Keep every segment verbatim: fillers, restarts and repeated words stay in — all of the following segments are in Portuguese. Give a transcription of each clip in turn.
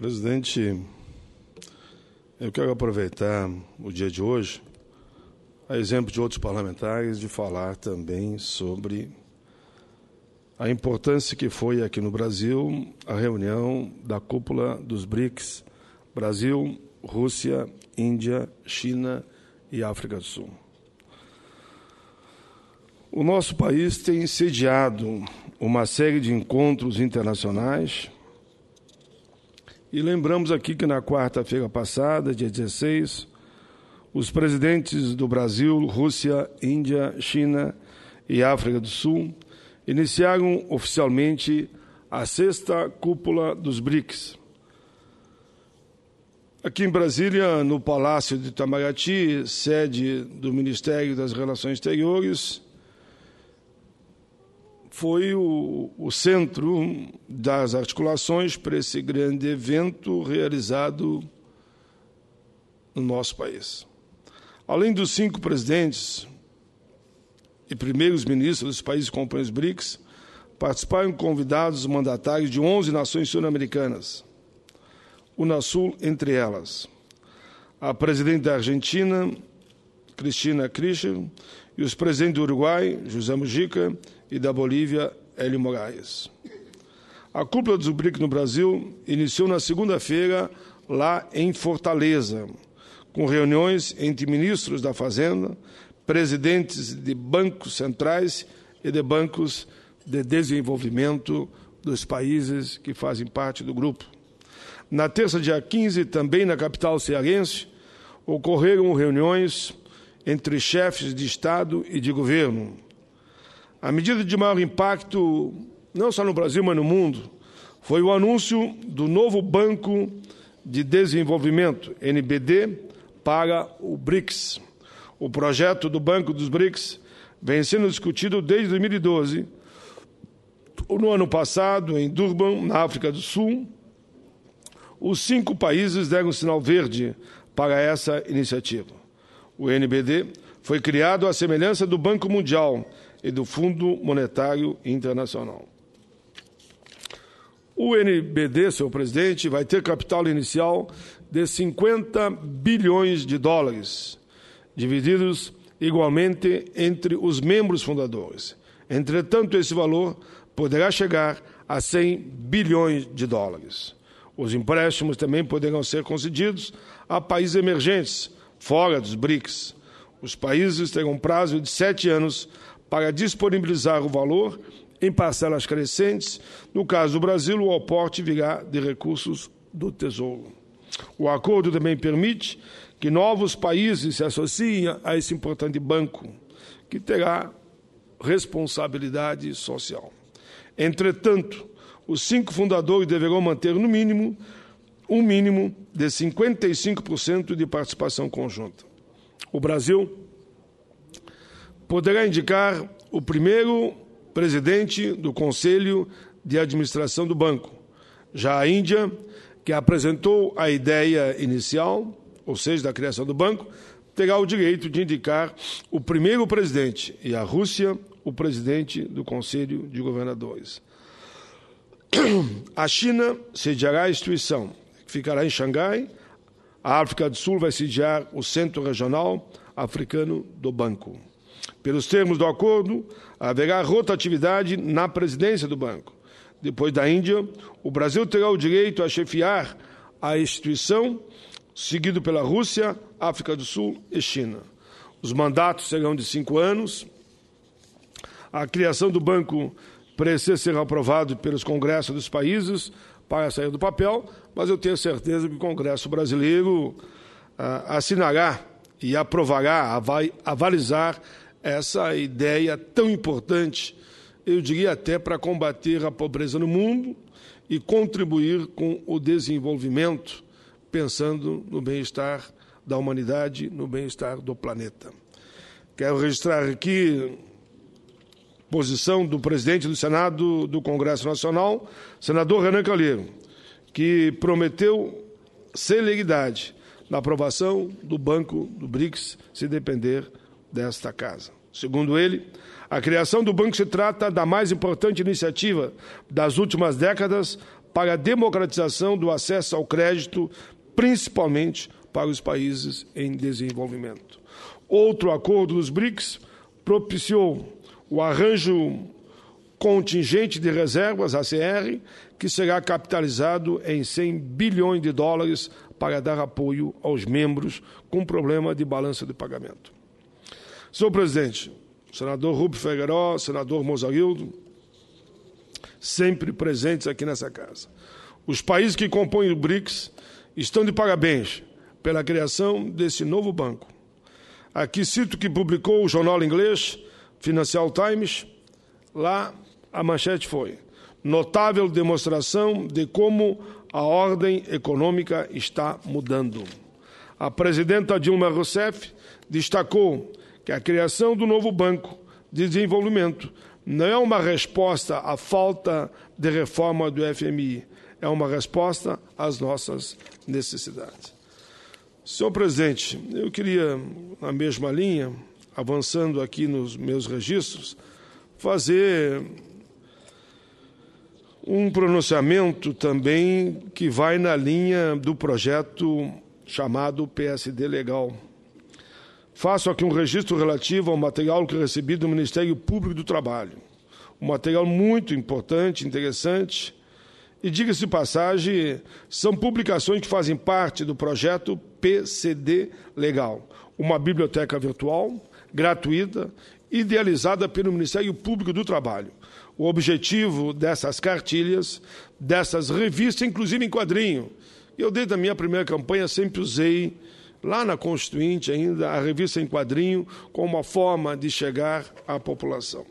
Presidente, eu quero aproveitar o dia de hoje, a exemplo de outros parlamentares, de falar também sobre a importância que foi aqui no Brasil a reunião da cúpula dos BRICS, Brasil, Rússia, Índia, China e África do Sul. O nosso país tem sediado uma série de encontros internacionais e lembramos aqui que na quarta-feira passada, dia dezesseis, os presidentes do Brasil, Rússia, Índia, China e África do Sul iniciaram oficialmente a sexta cúpula dos BRICS. Aqui em Brasília, no Palácio de Itamaraty, sede do Ministério das Relações Exteriores, foi o, o centro das articulações para esse grande evento realizado no nosso país. Além dos cinco presidentes e primeiros ministros dos países que compõem os BRICS, participaram convidados mandatários de onze nações sul-americanas, Unasul entre elas, a presidente da Argentina, Cristina Kirchner, e os presidentes do Uruguai, José Mujica, e da Bolívia, Hélio Moraes. A cúpula dos BRICS no Brasil iniciou na segunda-feira, lá em Fortaleza, com reuniões entre ministros da Fazenda, presidentes de bancos centrais e de bancos de desenvolvimento dos países que fazem parte do grupo. Na terça, dia quinze, também na capital cearense, ocorreram reuniões entre chefes de Estado e de governo. A medida de maior impacto, não só no Brasil, mas no mundo, foi o anúncio do novo Banco de Desenvolvimento, N B D, para o BRICS. O projeto do Banco dos BRICS vem sendo discutido desde dois mil e doze. No ano passado, em Durban, na África do Sul, os cinco países deram sinal verde para essa iniciativa. O N B D foi criado à semelhança do Banco Mundial e do Fundo Monetário Internacional. O N B D, senhor presidente, vai ter capital inicial de cinquenta bilhões de dólares, divididos igualmente entre os membros fundadores. Entretanto, esse valor poderá chegar a cem bilhões de dólares. Os empréstimos também poderão ser concedidos a países emergentes, fora dos BRICS. Os países terão prazo de sete anos para disponibilizar o valor em parcelas crescentes. No caso do Brasil, o aporte virá de recursos do Tesouro. O acordo também permite que novos países se associem a esse importante banco, que terá responsabilidade social. Entretanto, os cinco fundadores deverão manter, no mínimo, um mínimo de cinquenta e cinco por cento de participação conjunta. O Brasil poderá indicar o primeiro presidente do Conselho de Administração do Banco. Já a Índia, que apresentou a ideia inicial, ou seja, da criação do banco, terá o direito de indicar o primeiro presidente, e a Rússia, o presidente do Conselho de Governadores. A China sediará a instituição, que ficará em Xangai. A África do Sul vai sediar o Centro Regional Africano do Banco. Pelos termos do acordo, haverá rotatividade na presidência do banco. Depois da Índia, o Brasil terá o direito a chefiar a instituição, seguido pela Rússia, África do Sul e China. Os mandatos serão de cinco anos. A criação do banco precisa ser aprovada pelos congressos dos países para sair do papel, mas eu tenho certeza que o Congresso brasileiro ah, assinará e aprovará, avalizar essa ideia tão importante, eu diria até para combater a pobreza no mundo e contribuir com o desenvolvimento, pensando no bem-estar da humanidade, no bem-estar do planeta. Quero registrar aqui a posição do presidente do Senado do Congresso Nacional, senador Renan Calheiro, que prometeu celeridade na aprovação do Banco do BRICS, se depender desta casa. Segundo ele, a criação do banco se trata da mais importante iniciativa das últimas décadas para a democratização do acesso ao crédito, principalmente para os países em desenvolvimento. Outro acordo dos BRICS propiciou o arranjo contingente de reservas, A C R, que será capitalizado em cem bilhões de dólares para dar apoio aos membros com problema de balança de pagamento. Senhor presidente, senador Rubio Figueiró, senador Mozarildo, sempre presentes aqui nessa casa. Os países que compõem o BRICS estão de parabéns pela criação desse novo banco. Aqui cito que publicou o jornal inglês Financial Times. Lá a manchete foi: notável demonstração de como a ordem econômica está mudando. A presidenta Dilma Rousseff destacou que a criação do novo Banco de Desenvolvimento não é uma resposta à falta de reforma do F M I, é uma resposta às nossas necessidades. Senhor presidente, eu queria, na mesma linha, avançando aqui nos meus registros, fazer um pronunciamento também que vai na linha do projeto chamado P S D Legal. Faço aqui um registro relativo ao material que recebi do Ministério Público do Trabalho. Um material muito importante, interessante, e, diga-se de passagem, são publicações que fazem parte do projeto P C D Legal, uma biblioteca virtual, gratuita, idealizada pelo Ministério Público do Trabalho. O objetivo dessas cartilhas, dessas revistas, inclusive em quadrinho, eu desde a minha primeira campanha sempre usei, lá na Constituinte ainda, a revista em quadrinho como uma forma de chegar à população.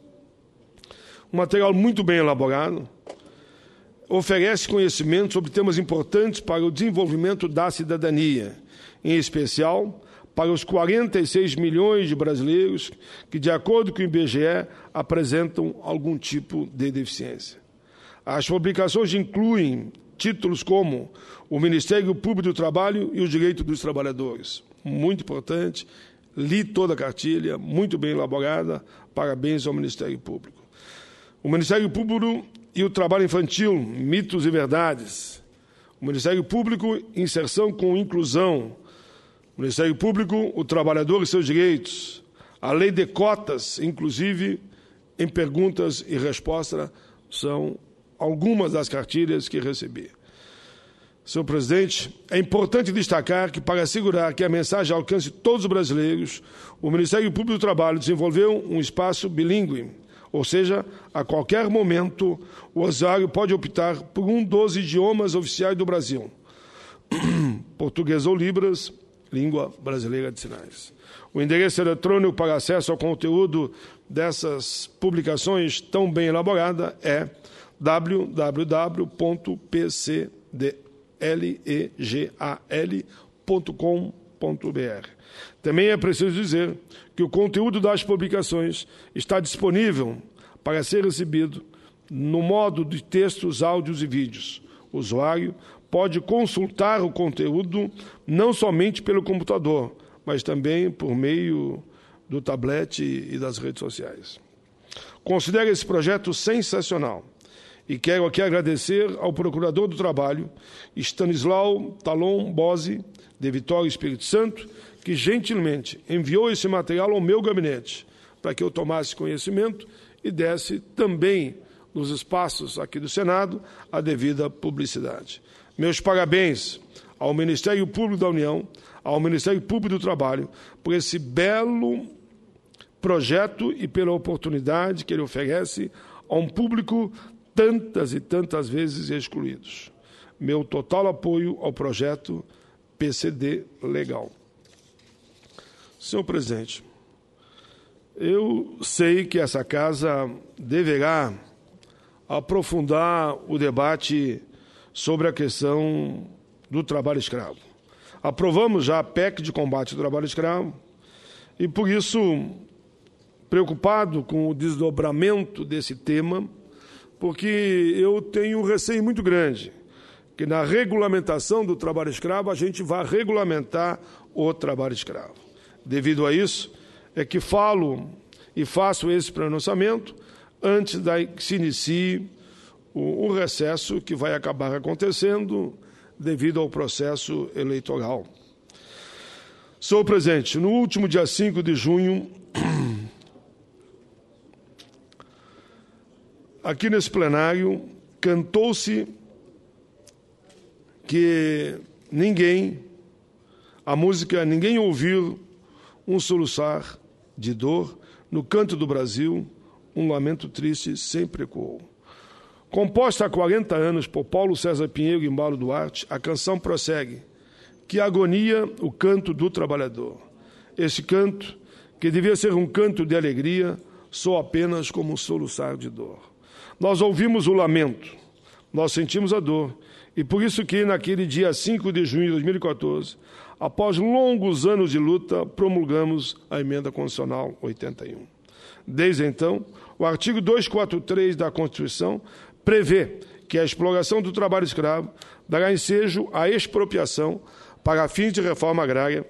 Um material muito bem elaborado, oferece conhecimento sobre temas importantes para o desenvolvimento da cidadania, em especial para os quarenta e seis milhões de brasileiros que, de acordo com o I B G E, apresentam algum tipo de deficiência. As publicações incluem títulos como o Ministério Público do Trabalho e os Direitos dos Trabalhadores. Muito importante, li toda a cartilha, muito bem elaborada, parabéns ao Ministério Público. O Ministério Público e o Trabalho Infantil, Mitos e Verdades. O Ministério Público, Inserção com Inclusão. O Ministério Público, o Trabalhador e seus Direitos. A Lei de Cotas, inclusive, em perguntas e respostas, são algumas das cartilhas que recebi. Senhor presidente, é importante destacar que, para assegurar que a mensagem alcance todos os brasileiros, o Ministério Público do Trabalho desenvolveu um espaço bilíngue, ou seja, a qualquer momento o usuário pode optar por um dos idiomas oficiais do Brasil, português ou Libras, língua brasileira de sinais. O endereço eletrônico para acesso ao conteúdo dessas publicações tão bem elaborada é w w w ponto p c d legal ponto com ponto b r. Também é preciso dizer que o conteúdo das publicações está disponível para ser recebido no modo de textos, áudios e vídeos. O usuário pode consultar o conteúdo não somente pelo computador, mas também por meio do tablet e das redes sociais. Considero esse projeto sensacional e quero aqui agradecer ao Procurador do Trabalho, Stanislau Talon Bose, de Vitória, Espírito Santo, que gentilmente enviou esse material ao meu gabinete para que eu tomasse conhecimento e desse também nos espaços aqui do Senado a devida publicidade. Meus parabéns ao Ministério Público da União, ao Ministério Público do Trabalho, por esse belo projeto e pela oportunidade que ele oferece a um público tantas e tantas vezes excluídos. Meu total apoio ao projeto P C D Legal. Senhor presidente, eu sei que essa casa deverá aprofundar o debate sobre a questão do trabalho escravo. Aprovamos já a P E C de combate ao trabalho escravo e, por isso, preocupado com o desdobramento desse tema, porque eu tenho um receio muito grande que na regulamentação do trabalho escravo a gente vá regulamentar o trabalho escravo. Devido a isso, é que falo e faço esse pronunciamento antes da que se inicie o, o recesso que vai acabar acontecendo devido ao processo eleitoral. Senhor presidente, no último dia cinco de junho, aqui nesse plenário, cantou-se que ninguém, a música, ninguém ouviu um soluçar de dor no canto do Brasil, um lamento triste sempre ecoou. Composta há quarenta anos por Paulo César Pinheiro e Mauro Duarte, a canção prossegue: que agonia o canto do trabalhador. Esse canto, que devia ser um canto de alegria, soa apenas como um soluçar de dor. Nós ouvimos o lamento, nós sentimos a dor, e por isso que naquele dia cinco de junho de dois mil e quatorze, após longos anos de luta, promulgamos a Emenda Constitucional oitenta e um. Desde então, o artigo duzentos e quarenta e três da Constituição prevê que a exploração do trabalho escravo dará ensejo à expropriação para fins de reforma agrária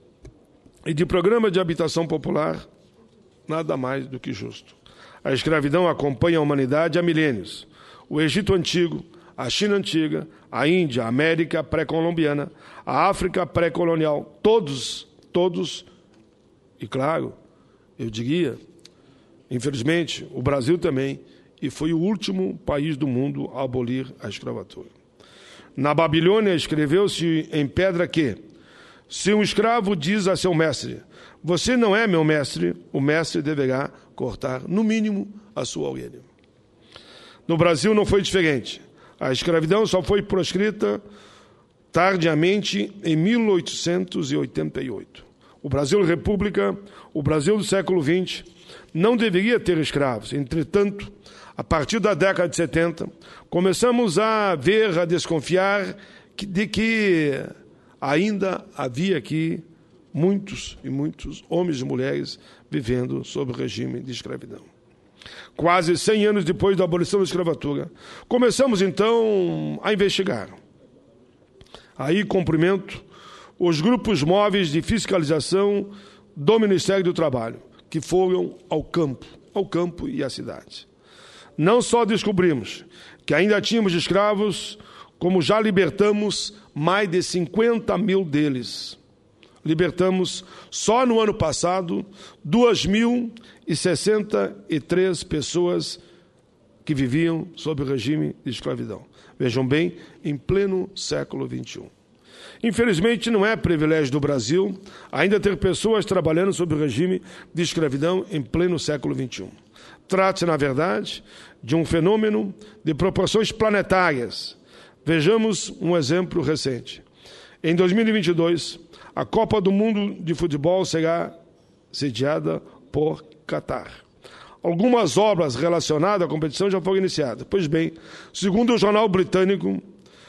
e de programa de habitação popular, nada mais do que justo. A escravidão acompanha a humanidade há milênios. O Egito Antigo, a China Antiga, a Índia, a América pré-colombiana, a África pré-colonial, todos, todos, e claro, eu diria, infelizmente, o Brasil também, e foi o último país do mundo a abolir a escravatura. Na Babilônia escreveu-se em pedra que, se um escravo diz a seu mestre, você não é meu mestre, o mestre deverá cortar, no mínimo, a sua orelha. No Brasil não foi diferente. A escravidão só foi proscrita tardiamente em mil oitocentos e oitenta e oito. O Brasil República, o Brasil do século vinte, não deveria ter escravos. Entretanto, a partir da década de setenta, começamos a ver, a desconfiar de que ainda havia aqui muitos e muitos homens e mulheres vivendo sob o regime de escravidão. Quase cem anos depois da abolição da escravatura, começamos então a investigar. Aí cumprimento os grupos móveis de fiscalização do Ministério do Trabalho, que foram ao campo, ao campo e à cidade. Não só descobrimos que ainda tínhamos escravos, como já libertamos mais de cinquenta mil deles. Libertamos, só no ano passado, duas mil e sessenta e três pessoas que viviam sob o regime de escravidão. Vejam bem, em pleno século vinte e um. Infelizmente, não é privilégio do Brasil ainda ter pessoas trabalhando sob o regime de escravidão em pleno século vinte e um. Trata-se, na verdade, de um fenômeno de proporções planetárias. Vejamos um exemplo recente. Em dois mil e vinte e dois, a Copa do Mundo de Futebol será sediada por Catar. Algumas obras relacionadas à competição já foram iniciadas. Pois bem, segundo o jornal britânico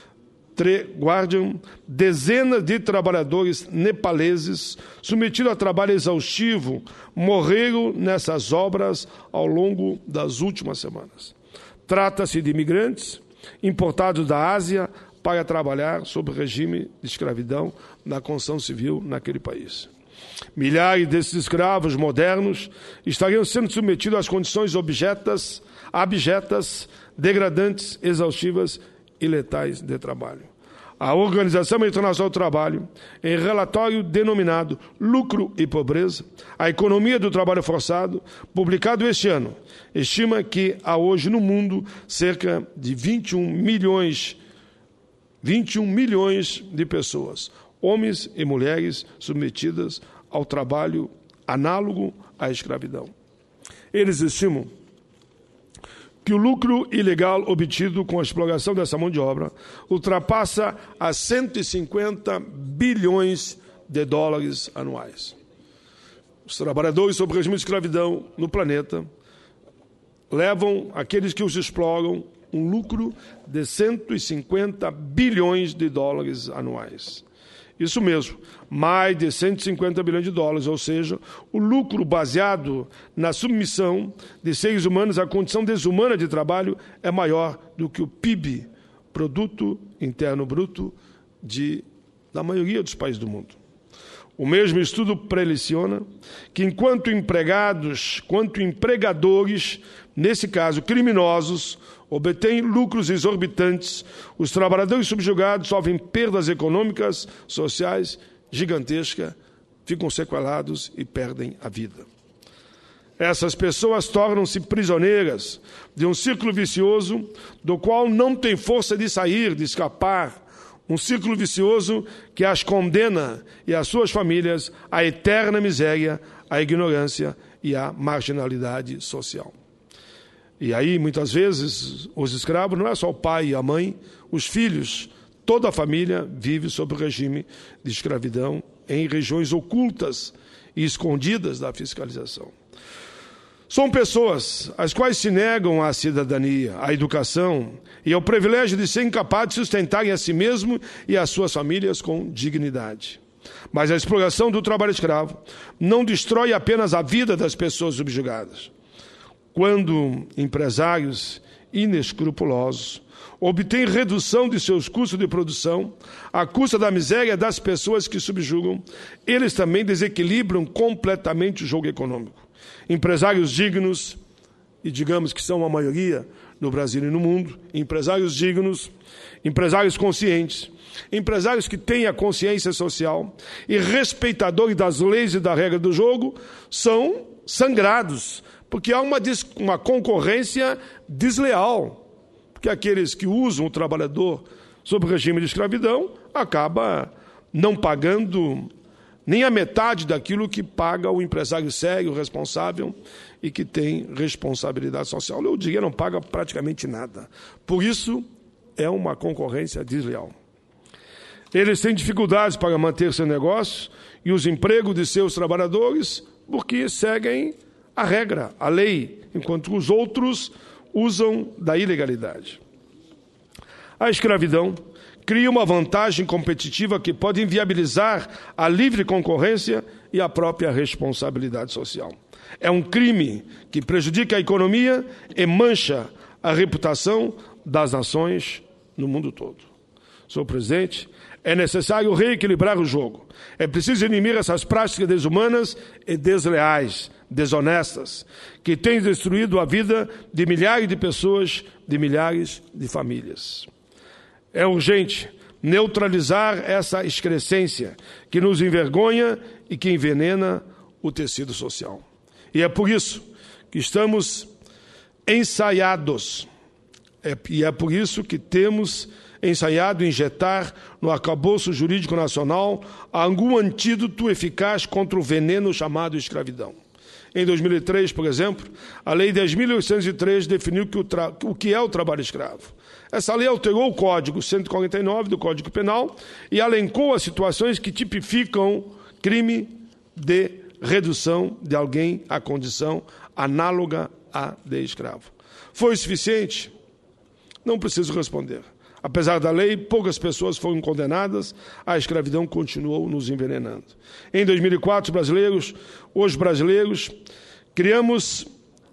The Guardian, dezenas de trabalhadores nepaleses submetidos a trabalho exaustivo morreram nessas obras ao longo das últimas semanas. Trata-se de imigrantes importados da Ásia para trabalhar sob o regime de escravidão na construção civil naquele país. Milhares desses escravos modernos estariam sendo submetidos às condições objetas, abjetas, degradantes, exaustivas e letais de trabalho. A Organização Internacional do Trabalho, em relatório denominado Lucro e Pobreza, a economia do trabalho forçado, publicado este ano, estima que há hoje no mundo cerca de vinte e um milhões, vinte e um milhões de pessoas, homens e mulheres submetidas ao trabalho análogo à escravidão. Eles estimam que o lucro ilegal obtido com a exploração dessa mão de obra ultrapassa a cento e cinquenta bilhões de dólares anuais. Os trabalhadores sob regime de escravidão no planeta levam aqueles que os exploram um lucro de cento e cinquenta bilhões de dólares anuais. Isso mesmo, mais de cento e cinquenta bilhões de dólares, ou seja, o lucro baseado na submissão de seres humanos à condição desumana de trabalho é maior do que o P I B, Produto Interno Bruto, de, da maioria dos países do mundo. O mesmo estudo preliciona que enquanto empregados, quanto empregadores, nesse caso criminosos, obtêm lucros exorbitantes, os trabalhadores subjugados sofrem perdas econômicas, sociais gigantescas, ficam sequelados e perdem a vida. Essas pessoas tornam-se prisioneiras de um círculo vicioso do qual não tem força de sair, de escapar, um círculo vicioso que as condena e as suas famílias à eterna miséria, à ignorância e à marginalidade social. E aí, muitas vezes, os escravos, não é só o pai e a mãe, os filhos, toda a família vive sob o regime de escravidão em regiões ocultas e escondidas da fiscalização. São pessoas às quais se negam a cidadania, a educação e ao privilégio de serem capazes de sustentarem a si mesmo e as suas famílias com dignidade. Mas a exploração do trabalho escravo não destrói apenas a vida das pessoas subjugadas. Quando empresários inescrupulosos obtêm redução de seus custos de produção à custa da miséria das pessoas que subjugam, eles também desequilibram completamente o jogo econômico. Empresários dignos, e digamos que são a maioria no Brasil e no mundo, empresários dignos, empresários conscientes, empresários que têm a consciência social e respeitadores das leis e da regra do jogo, são sangrados, porque há uma, uma concorrência desleal, porque aqueles que usam o trabalhador sob regime de escravidão acabam não pagando nem a metade daquilo que paga o empresário sério, responsável e que tem responsabilidade social. Eu diria, não paga praticamente nada. Por isso, é uma concorrência desleal. Eles têm dificuldades para manter seu negócio e os empregos de seus trabalhadores porque seguem a regra, a lei, enquanto os outros usam da ilegalidade. A escravidão cria uma vantagem competitiva que pode inviabilizar a livre concorrência e a própria responsabilidade social. É um crime que prejudica a economia e mancha a reputação das nações no mundo todo. Senhor presidente, é necessário reequilibrar o jogo. É preciso inibir essas práticas desumanas e desleais, desonestas, que têm destruído a vida de milhares de pessoas, de milhares de famílias. É urgente neutralizar essa excrescência que nos envergonha e que envenena o tecido social. E é por isso que estamos ensaiados, é, e é por isso que temos ensaiado injetar no arcabouço jurídico nacional algum antídoto eficaz contra o veneno chamado escravidão. Em dois mil e três, por exemplo, a Lei dez mil oitocentos e três definiu que o, tra... o que é o trabalho escravo. Essa lei alterou o Código cento e quarenta e nove do Código Penal e elencou as situações que tipificam crime de redução de alguém à condição análoga à de escravo. Foi suficiente? Não preciso responder. Apesar da lei, poucas pessoas foram condenadas, a escravidão continuou nos envenenando. Em dois mil e quatro, brasileiros, os brasileiros, criamos,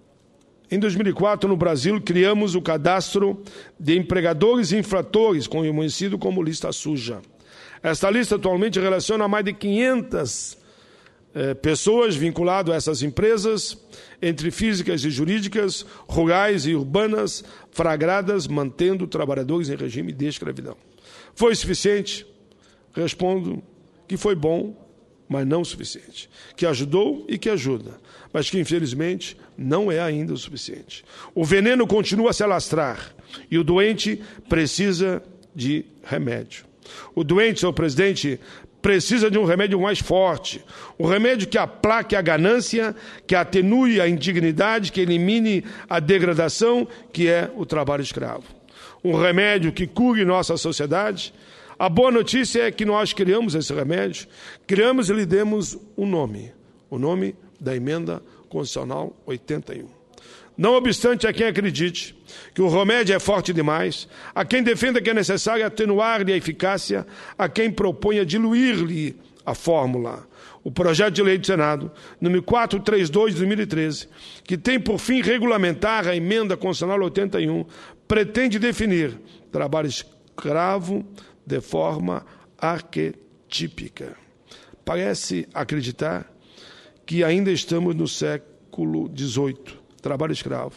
em dois mil e quatro, no Brasil, criamos o cadastro de empregadores e infratores, conhecido como lista suja. Esta lista atualmente relaciona mais de quinhentas eh, pessoas vinculadas a essas empresas, entre físicas e jurídicas, rurais e urbanas, flagradas, mantendo trabalhadores em regime de escravidão. Foi suficiente? Respondo que foi bom, mas não o suficiente. Que ajudou e que ajuda, mas que, infelizmente, não é ainda o suficiente. O veneno continua a se alastrar e o doente precisa de remédio. O doente, senhor presidente, precisa de um remédio mais forte, um remédio que aplaque a ganância, que atenue a indignidade, que elimine a degradação, que é o trabalho escravo. Um remédio que cure nossa sociedade. A boa notícia é que nós criamos esse remédio, criamos e lhe demos um nome, o nome da Emenda Constitucional oitenta e um. Não obstante a quem acredite que o remédio é forte demais, a quem defenda que é necessário atenuar-lhe a eficácia, a quem proponha diluir-lhe a fórmula. O projeto de lei do Senado, número quatrocentos e trinta e dois de dois mil e treze, que tem por fim regulamentar a Emenda Constitucional oitenta e um, pretende definir trabalho escravo de forma arquetípica. Parece acreditar que ainda estamos no século dezoito. Trabalho escravo.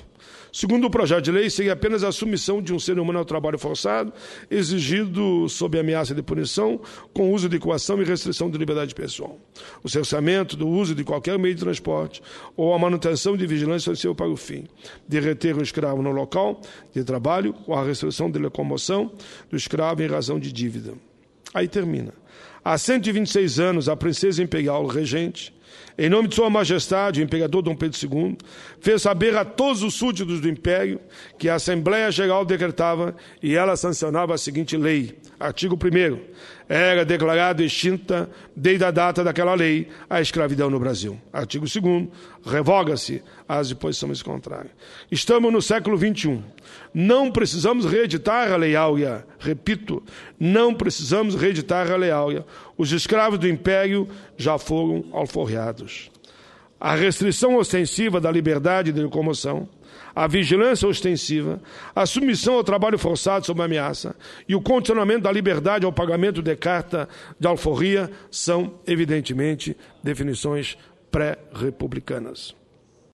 Segundo o projeto de lei, seria apenas a submissão de um ser humano ao trabalho forçado, exigido sob ameaça de punição, com uso de coação e restrição de liberdade pessoal. O cerceamento do uso de qualquer meio de transporte ou a manutenção de vigilância seu para o fim de reter o escravo no local de trabalho ou a restrição de locomoção do escravo em razão de dívida. Aí termina. Há cento e vinte e seis anos, a princesa imperial regente, em nome de Sua Majestade, o imperador Dom Pedro segundo, fez saber a todos os súditos do Império que a Assembleia Geral decretava e ela sancionava a seguinte lei. Artigo primeiro. Era declarada extinta, desde a data daquela lei, a escravidão no Brasil. Artigo segundo. Revoga-se as disposições contrárias. Estamos no século vinte e um. Não precisamos reeditar a Lei Áurea. Repito, não precisamos reeditar a Lei Áurea. Os escravos do Império já foram alforreados. A restrição ostensiva da liberdade de locomoção, a vigilância ostensiva, a submissão ao trabalho forçado sob ameaça e o condicionamento da liberdade ao pagamento de carta de alforria são, evidentemente, definições pré-republicanas.